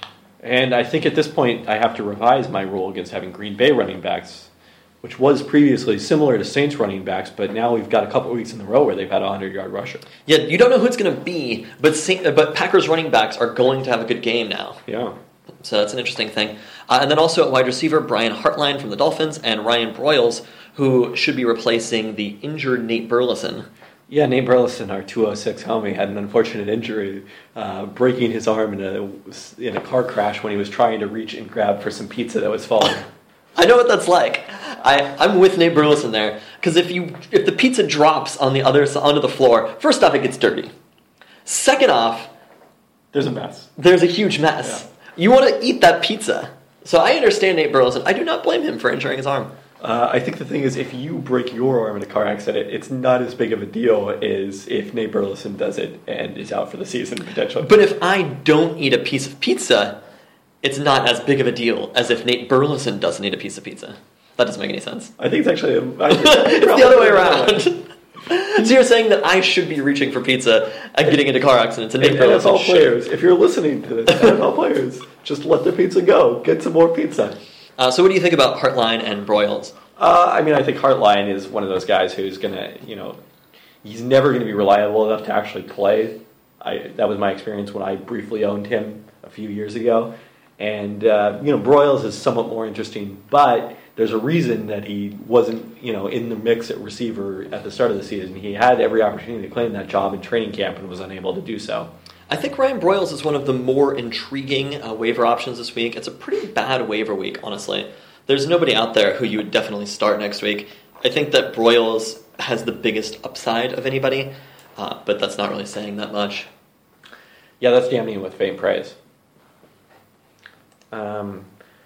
Speaker 3: And I think at this point I have to revise my rule against having Green Bay running backs, which was previously similar to Saints running backs, but now we've got a couple of weeks in a row where they've had a hundred-yard rusher.
Speaker 2: Yeah, you don't know who it's going to be, but Saint, but Packers running backs are going to have a good game now.
Speaker 3: Yeah.
Speaker 2: So that's an interesting thing. Uh, and then also at wide receiver, Brian Hartline from the Dolphins and Ryan Broyles, who should be replacing the injured Nate Burleson.
Speaker 3: Yeah, Nate Burleson, our two oh six homie, had an unfortunate injury, uh, breaking his arm in a in a car crash when he was trying to reach and grab for some pizza that was falling.
Speaker 2: I know what that's like. I, I'm with Nate Burleson there, because if you if the pizza drops on the other onto the floor, first off, it gets dirty. Second off,
Speaker 3: there's a mess.
Speaker 2: There's a huge mess. Yeah. You want to eat that pizza. So I understand Nate Burleson. I do not blame him for injuring his arm.
Speaker 3: Uh, I think the thing is, if you break your arm in a car accident, it's not as big of a deal as if Nate Burleson does it and is out for the season, potentially.
Speaker 2: But if I don't eat a piece of pizza, it's not as big of a deal as if Nate Burleson doesn't eat a piece of pizza. That doesn't make any sense.
Speaker 3: I think it's actually... A, I,
Speaker 2: it's the other way around. So you're saying that I should be reaching for pizza and getting into car accidents, and Nate
Speaker 3: and
Speaker 2: Burleson
Speaker 3: N F L players, if you're listening to this, N F L players, just let the pizza go. Get some more pizza.
Speaker 2: Uh, so what do you think about Hartline and Broyles?
Speaker 3: Uh, I mean, I think Hartline is one of those guys who's going to, you know, he's never going to be reliable enough to actually play. I, that was my experience when I briefly owned him a few years ago. And, uh, you know, Broyles is somewhat more interesting, but there's a reason that he wasn't, you know, in the mix at receiver at the start of the season. He had every opportunity to claim that job in training camp and was unable to do so.
Speaker 2: I think Ryan Broyles is one of the more intriguing uh, waiver options this week. It's a pretty bad waiver week, honestly. There's nobody out there who you would definitely start next week. I think that Broyles has the biggest upside of anybody, uh, but that's not really saying that much.
Speaker 3: Yeah, that's damning with faint praise. Um,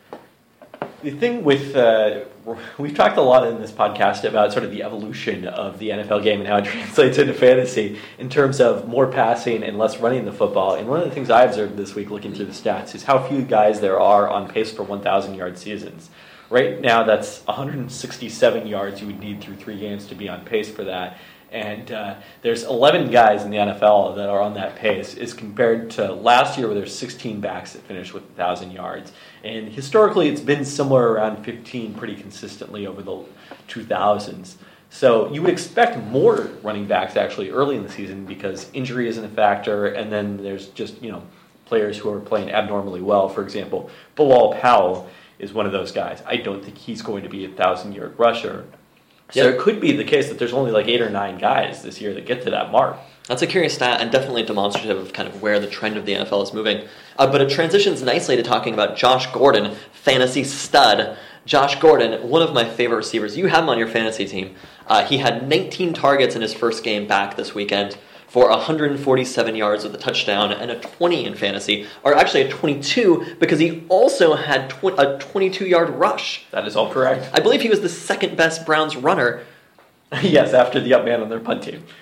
Speaker 3: the thing with, uh, we've talked a lot in this podcast about sort of the evolution of the N F L game and how it translates into fantasy in terms of more passing and less running the football. And one of the things I observed this week looking through the stats is how few guys there are on pace for one thousand yard seasons. Right now, that's one hundred sixty-seven yards you would need through three games to be on pace for that. And uh, there's eleven guys in the N F L that are on that pace, as compared to last year where there's sixteen backs that finished with one thousand yards. And historically, it's been somewhere around fifteen pretty consistently over the two thousands. So you would expect more running backs actually early in the season because injury isn't a factor, and then there's just, you know, players who are playing abnormally well. For example, Bilal Powell is one of those guys. I don't think he's going to be a one thousand-yard rusher. So
Speaker 2: Yep.
Speaker 3: it could be the case that there's only like eight or nine guys this year that get to that mark.
Speaker 2: That's a curious stat and definitely demonstrative of kind of where the trend of the N F L is moving. Uh, but it transitions nicely to talking about Josh Gordon, fantasy stud. Josh Gordon, one of my favorite receivers. You have him on your fantasy team. Uh, he had nineteen targets in his first game back this weekend for one hundred forty-seven yards with a touchdown and a twenty in fantasy, or actually a twenty-two because he also had tw- a twenty-two-yard rush.
Speaker 3: That is all correct.
Speaker 2: I believe he was the second best Browns runner.
Speaker 3: Yes, after the up man on their punt team.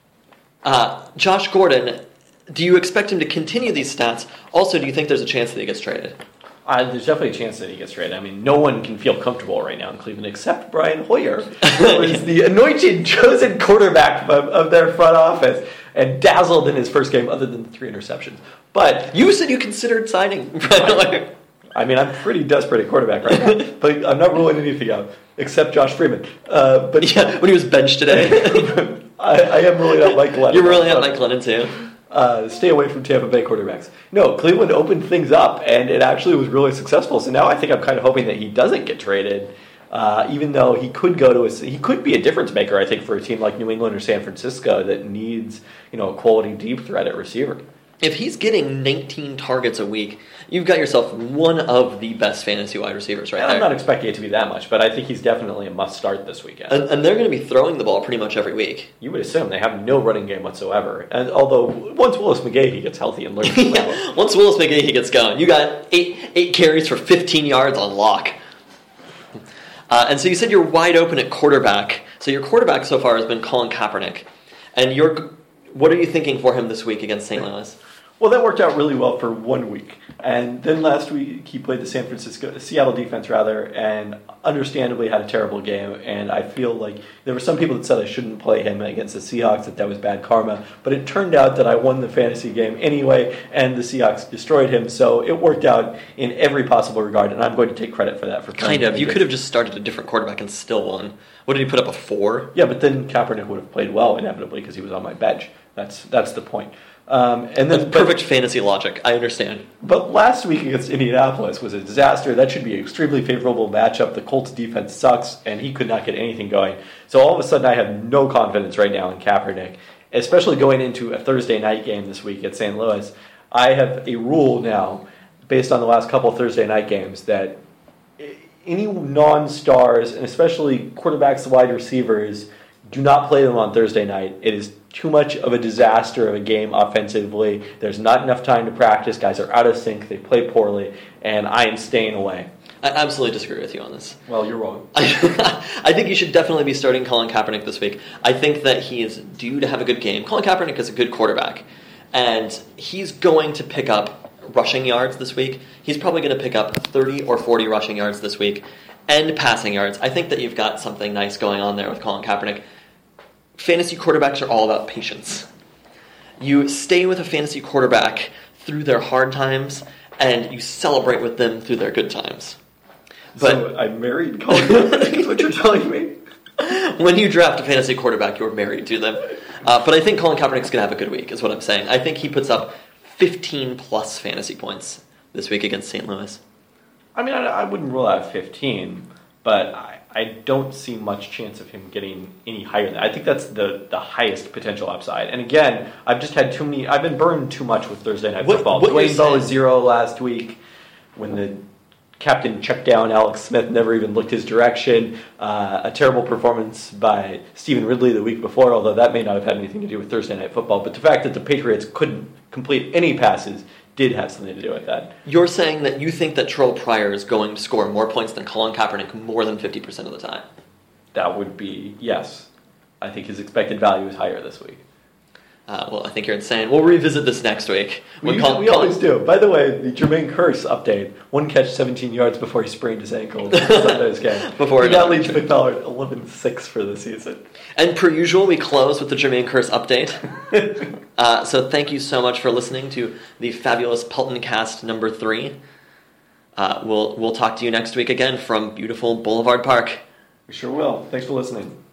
Speaker 2: Uh, Josh Gordon, do you expect him to continue these stats? Also, do you think there's a chance that he gets traded?
Speaker 3: Uh, there's definitely a chance that he gets traded. I mean, no one can feel comfortable right now in Cleveland except Brian Hoyer, who is the anointed, chosen quarterback of, of their front office and dazzled in his first game other than the three interceptions. But
Speaker 2: You said you considered signing Brian Hoyer.
Speaker 3: I mean, I'm pretty desperate at quarterback right now, but I'm not ruling anything out except Josh Freeman. Uh, but
Speaker 2: Yeah, when he was benched today.
Speaker 3: I, I am ruling out Mike Glennon.
Speaker 2: You're ruling out Mike Glennon, too.
Speaker 3: Uh, stay away from Tampa Bay quarterbacks. No, Cleveland opened things up, and it actually was really successful. So now I think I'm kind of hoping that he doesn't get traded.
Speaker 1: Uh, even though he could go to a, he could be a difference maker, I think, for a team like New England or San Francisco that needs, you know, a quality deep threat at receiver.
Speaker 2: If he's getting nineteen targets a week, you've got yourself one of the best fantasy wide receivers right
Speaker 1: And
Speaker 2: there.
Speaker 1: I'm not expecting it to be that much, but I think he's definitely a must start this weekend.
Speaker 2: And, and they're going to be throwing the ball pretty much every week.
Speaker 1: You would assume they have no running game whatsoever. And although once Willis McGahee gets healthy and learns to play well.
Speaker 2: Yeah, once Willis McGahee gets going, you got eight eight carries for fifteen yards on lock. Uh, and so you said you're wide open at quarterback. So your quarterback so far has been Colin Kaepernick. And you're, what are you thinking for him this week against Saint Louis?
Speaker 1: Well, that worked out really well for one week. And then last week he played the San Francisco, Seattle defense rather, and understandably had a terrible game. And I feel like there were some people that said I shouldn't play him against the Seahawks, that that was bad karma. But it turned out that I won the fantasy game anyway, and the Seahawks destroyed him. So it worked out in every possible regard, and I'm going to take credit for that. For
Speaker 2: Kind of. You could have just started a different quarterback and still won. What did he put up, a four?
Speaker 1: Yeah, but then Kaepernick would have played well inevitably because he was on my bench. That's that's the point. Um, and then
Speaker 2: That's perfect fantasy logic. I understand.
Speaker 1: But last week against Indianapolis was a disaster. That should be an extremely favorable matchup. The Colts defense sucks, and he could not get anything going. So all of a sudden, I have no confidence right now in Kaepernick, especially going into a Thursday night game this week at Saint Louis. I have a rule now, based on the last couple of Thursday night games, that any non-stars, and especially quarterbacks, wide receivers, do not play them on Thursday night. It is too much of a disaster of a game offensively. There's not enough time to practice. Guys are out of sync. They play poorly, and I am staying away.
Speaker 2: I absolutely disagree with you on this.
Speaker 1: Well, you're wrong.
Speaker 2: I think you should definitely be starting Colin Kaepernick this week. I think that he is due to have a good game. Colin Kaepernick is a good quarterback, and he's going to pick up rushing yards this week. He's probably going to pick up thirty or forty rushing yards this week, and passing yards. I think that you've got something nice going on there with Colin Kaepernick. Fantasy quarterbacks are all about patience. You stay with a fantasy quarterback through their hard times, and you celebrate with them through their good times. But
Speaker 1: so I married Colin Kaepernick is what you're telling me?
Speaker 2: When you draft a fantasy quarterback, you're married to them. Uh, but I think Colin Kaepernick's going to have a good week, is what I'm saying. I think he puts up fifteen plus fantasy points this week against Saint Louis.
Speaker 1: I mean, I, I wouldn't rule out fifteen, but I, I don't see much chance of him getting any higher than that. I think that's the, the highest potential upside. And again, I've just had too many, I've been burned too much with Thursday Night
Speaker 2: What-
Speaker 1: Football.
Speaker 2: what you're
Speaker 1: Dwayne Bowe was
Speaker 2: saying-
Speaker 1: zero last week when the captain checked down. Alex Smith never even looked his direction. Uh, a terrible performance by Stephen Ridley the week before, although that may not have had anything to do with Thursday Night Football. But the fact that the Patriots couldn't complete any passes did have something to do with that.
Speaker 2: You're saying that you think that Terrell Pryor is going to score more points than Colin Kaepernick more than fifty percent of the time.
Speaker 1: That would be, yes. I think his expected value is higher this week.
Speaker 2: Uh, well, I think you're insane. We'll revisit this next week.
Speaker 1: We,
Speaker 2: When
Speaker 1: usually-
Speaker 2: Colin-
Speaker 1: we always do. By the way, the Jermaine Kearse update. One catch, seventeen yards before he sprained his ankle in Sunday's game.
Speaker 2: Before
Speaker 1: he now
Speaker 2: another
Speaker 1: leads McDonald eleven six for the season.
Speaker 2: And per usual, we close with the Jermaine Kearse update. uh, so thank you so much for listening to the fabulous Pelton Cast number three. Uh, we'll we'll talk to you next week again from beautiful Boulevard Park.
Speaker 1: We sure will. Thanks for listening.